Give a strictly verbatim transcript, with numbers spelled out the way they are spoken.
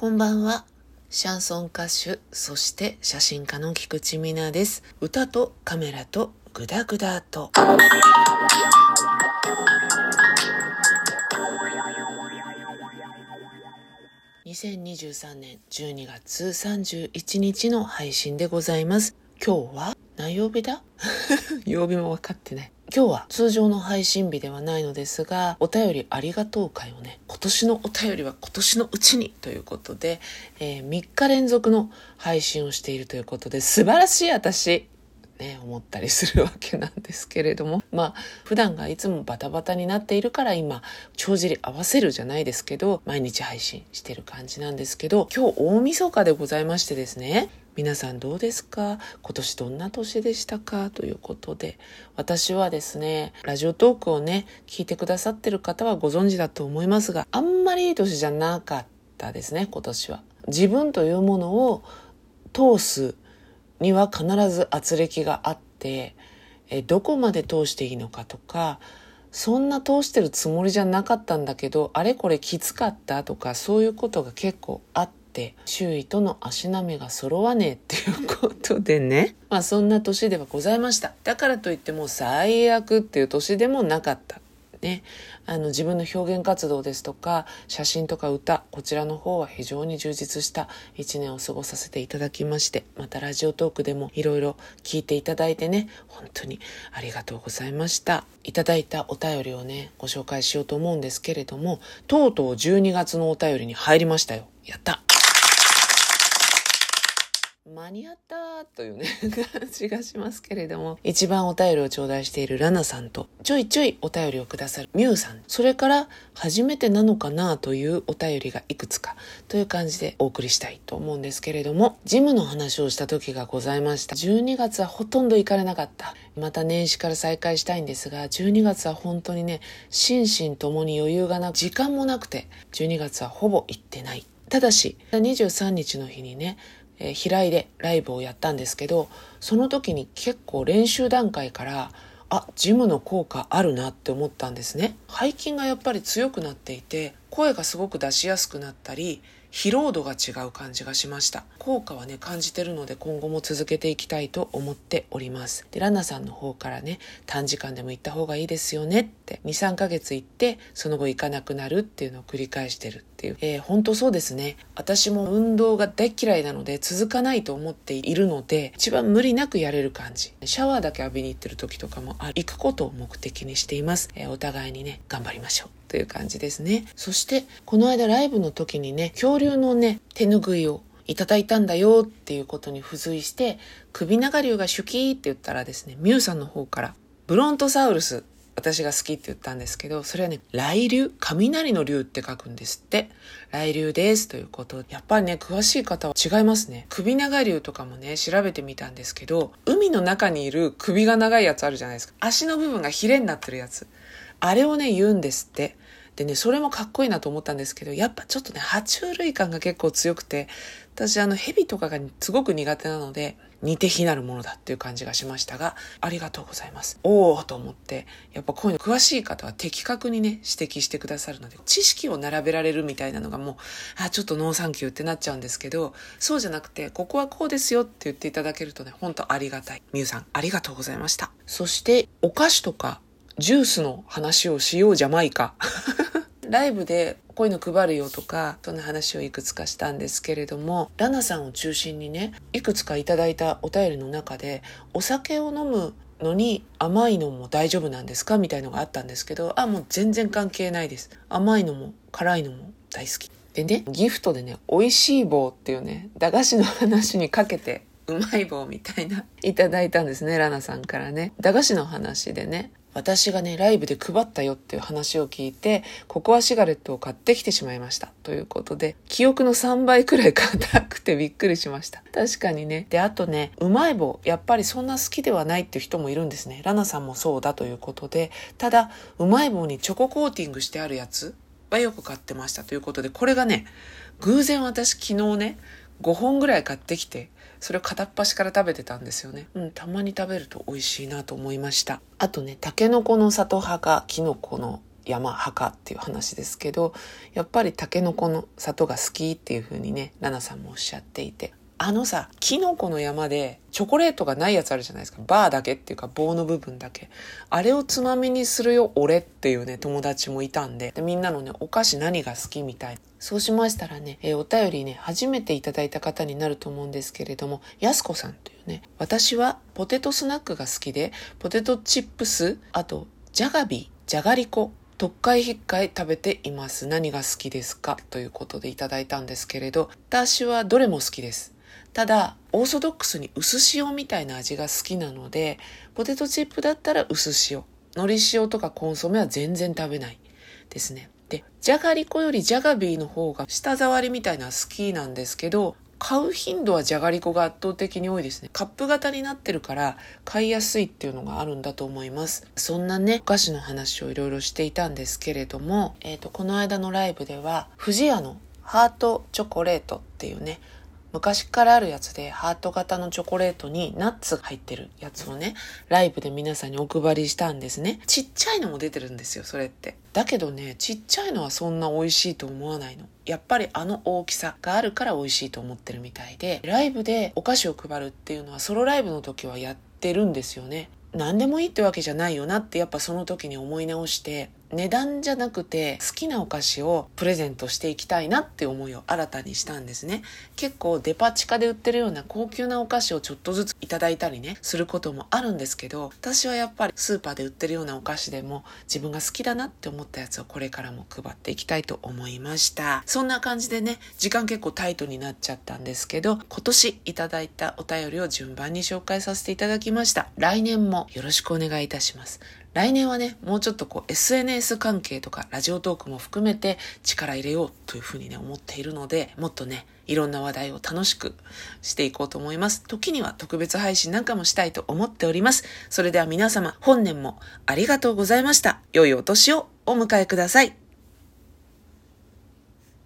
こんばんは。シャンソン歌手、そして写真家の菊池美奈です。歌とカメラとグダグダと。にせんにじゅうさんねんじゅうにがつさんじゅういちにちの配信でございます。今日は何曜日だ曜日も分かってない。今日は通常の配信日ではないのですが、お便りありがとう会をね、今年のお便りは今年のうちにということで、えー、みっか連続の配信をしているということで、素晴らしい私ね、思ったりするわけなんですけれども、まあ普段がいつもバタバタになっているから今帳尻合わせるじゃないですけど、毎日配信してる感じなんですけど、今日大晦日でございましてですね、皆さんどうですか？今年どんな年でしたか？ということで、私はですね、ラジオトークをね聞いてくださってる方はご存知だと思いますが、あんまりいい年じゃなかったですね。今年は自分というものを通すには必ず圧力があって、えどこまで通していいのかとか、そんな通してるつもりじゃなかったんだけど、あれこれきつかったとか、そういうことが結構あって、周囲との足並みが揃わねえっていうことでね、まあそんな年ではございました。だからといっても最悪っていう年でもなかったね。あの自分の表現活動ですとか写真とか歌、こちらの方は非常に充実したいちねんを過ごさせていただきまして、またラジオトークでもいろいろ聞いていただいてね、本当にありがとうございました。いただいたお便りをねご紹介しようと思うんですけれども、とうとうじゅうにがつのお便りに入りましたよ。やった間に合ったというね感じがしますけれども、一番お便りを頂戴しているラナさんと、ちょいちょいお便りをくださるミュウさん、それから初めてなのかなというお便りがいくつかという感じでお送りしたいと思うんですけれども、ジムの話をした時がございました。じゅうにがつはほとんど行かれなかった。また年始から再開したいんですが、じゅうにがつは本当にね、心身ともに余裕がなく、時間もなくてじゅうにがつはほぼ行ってない。ただしにじゅうさんにちの日にね、えー、平井でライブをやったんですけど、その時に結構練習段階からあ、ジムの効果あるなって思ったんですね。背筋がやっぱり強くなっていて、声がすごく出しやすくなったり、疲労度が違う感じがしました。効果はね感じてるので、今後も続けていきたいと思っております。でラナさんの方からね、短時間でも行った方がいいですよねって、 にさんかげつ行ってその後行かなくなるっていうのを繰り返してるっていう、えー、本当そうですね。私も運動が大嫌いなので続かないと思っているので、一番無理なくやれる感じ、シャワーだけ浴びに行ってる時とかもある、行くことを目的にしています。えー、お互いにね頑張りましょうという感じですね。そしてこの間ライブの時にね、恐竜のね手ぬぐいをいただいたんだよっていうことに付随して、首長竜がシュキーって言ったらですね、ミュウさんの方からブロントサウルス、私が好きって言ったんですけど、それはね雷竜、雷の竜って書くんですって。雷竜ですということ。やっぱりね詳しい方は違いますね。首長竜とかもね調べてみたんですけど、海の中にいる首が長いやつあるじゃないですか。足の部分がヒレになってるやつ、あれをね言うんですって。でね、それもかっこいいなと思ったんですけど、やっぱちょっとね爬虫類感が結構強くて、私あのヘビとかがすごく苦手なので、似て非なるものだっていう感じがしましたが、ありがとうございます。おーと思って、やっぱこういうの詳しい方は的確にね指摘してくださるので、知識を並べられるみたいなのがもうあちょっとノーサンキューってなっちゃうんですけど、そうじゃなくてここはこうですよって言っていただけるとね、本当ありがたい。みゆさんありがとうございました。そしてお菓子とかジュースの話をしようじゃないかライブでこういうの配るよとか、そんな話をいくつかしたんですけれども、ラナさんを中心にねいくつかいただいたお便りの中で、お酒を飲むのに甘いのも大丈夫なんですかみたいのがあったんですけど、あもう全然関係ないです。甘いのも辛いのも大好きでね、ギフトでねおいしい棒っていうね駄菓子の話にかけてうまい棒みたいないただいたんですね、ラナさんからね。駄菓子の話でね、私がねライブで配ったよっていう話を聞いて、ココアシガレットを買ってきてしまいましたということで、記憶のさんばいくらい硬くてびっくりしました。確かにね。であとね、うまい棒やっぱりそんな好きではないっていう人もいるんですね。ラナさんもそうだということで、ただうまい棒にチョココーティングしてあるやつはよく買ってましたということで、これがね偶然私昨日ねごほんぐらい買ってきて、それを片っ端から食べてたんですよね。うん、たまに食べると美味しいなと思いました。あとね、タケノコの里派かキノコの山派かっていう話ですけど、やっぱりタケノコの里が好きっていう風にね、ラナさんもおっしゃっていて、あのさ、キノコの山でチョコレートがないやつあるじゃないですか。バーだけっていうか棒の部分だけ。あれをつまみにするよ俺っていうね、友達もいたんで、でみんなのね、お菓子何が好きみたいな。そうしましたらね、えー、お便りね、初めていただいた方になると思うんですけれども、やすこさんというね、私はポテトスナックが好きで、ポテトチップス、あとジャガビー、じゃがりこ、特回引っかい食べています。何が好きですかということでいただいたんですけれど、私はどれも好きです。ただオーソドックスに薄塩みたいな味が好きなので、ポテトチップだったら薄塩、海苔塩とかコンソメは全然食べないですね。で、じゃがりこよりジャガビーの方が舌触りみたいな好きなんですけど、買う頻度はじゃがりこが圧倒的に多いですね。カップ型になってるから買いやすいっていうのがあるんだと思います。そんなね、お菓子の話をいろいろしていたんですけれども、えーと、この間のライブでは不二家のハートチョコレートっていうね、昔からあるやつでハート型のチョコレートにナッツが入ってるやつをね、ライブで皆さんにお配りしたんですね。ちっちゃいのも出てるんですよ、それって。だけどね、ちっちゃいのはそんな美味しいと思わないの。やっぱりあの大きさがあるから美味しいと思ってるみたいで、ライブでお菓子を配るっていうのはソロライブの時はやってるんですよね。何でもいいってわけじゃないよなってやっぱその時に思い直して、値段じゃなくて好きなお菓子をプレゼントしていきたいなって思いを新たにしたんですね。結構デパ地下で売ってるような高級なお菓子をちょっとずついただいたりねすることもあるんですけど、私はやっぱりスーパーで売ってるようなお菓子でも自分が好きだなって思ったやつをこれからも配っていきたいと思いました。そんな感じでね、時間結構タイトになっちゃったんですけど、今年いただいたお便りを順番に紹介させていただきました。来年もよろしくお願いいたします。来年はね、もうちょっとこう エスエヌエス 関係とかラジオトークも含めて力入れようというふうにね思っているので、もっとねいろんな話題を楽しくしていこうと思います。時には特別配信なんかもしたいと思っております。それでは皆様、本年もありがとうございました。良いお年をお迎えください。